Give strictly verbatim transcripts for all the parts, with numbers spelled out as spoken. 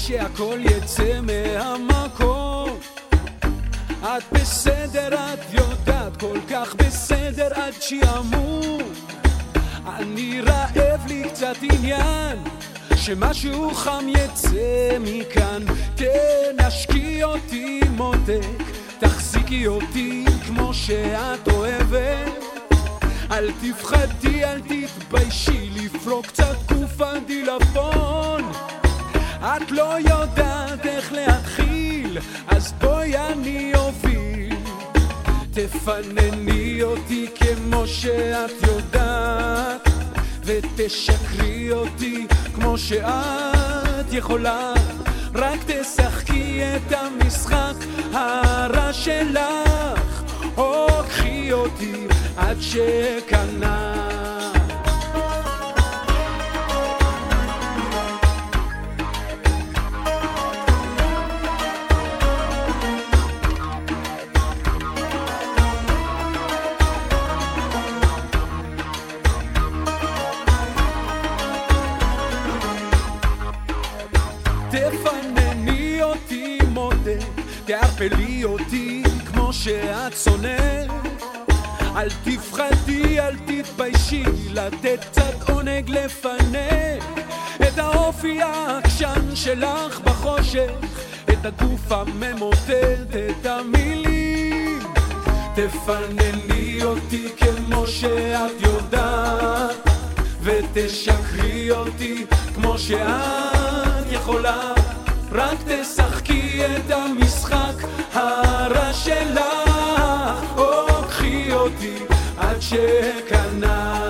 שהכל יצא מהמקום. את בסדר, את יודעת, כל כך בסדר עד שימות. אני רעב לי קצת עניין, שמשהו חם יצא מכאן. תנשקי אותי מותק, תחזיקי אותי כמו שאת אוהבת. אל תפחדי, אל תתביישי, לפרוק קצת קופה דילפון. את לא יודעת איך להתחיל, אז בואי אני אוביל. תפנני אותי כמו שאת יודעת, ותשקרי אותי כמו שאת יכולה. רק תשחקי את המשחק הרע שלך, או קחי אותי עד שקנה. תפנני אותי מותק, תערפלי אותי כמו שאת שונאת. אל תפחדי, אל תתביישי, לתת קצת עונג לפנק. את האופי העקשן שלך בחושך, את הגוף הממוטט, את המילים. תפנני אותי כמו שאת יודעת, ותשקרי אותי כמו שאת יכולה. רק תשחקי את המשחק הרע שלך, או קחי אותי עד שקנה.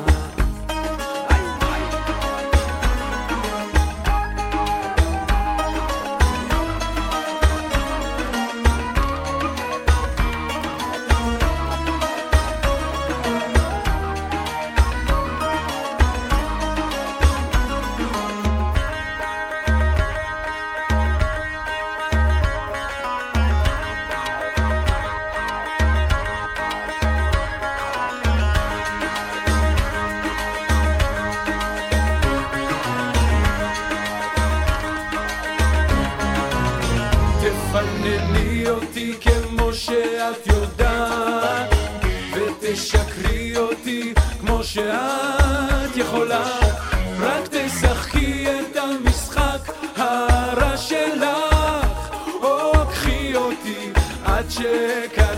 תפנני אותי כמו שאת יודעת, ותשקרי אותי כמו שאת יכולה. רק תשחקי את המשחק הרע שלך, או קחי אותי עד שקנה.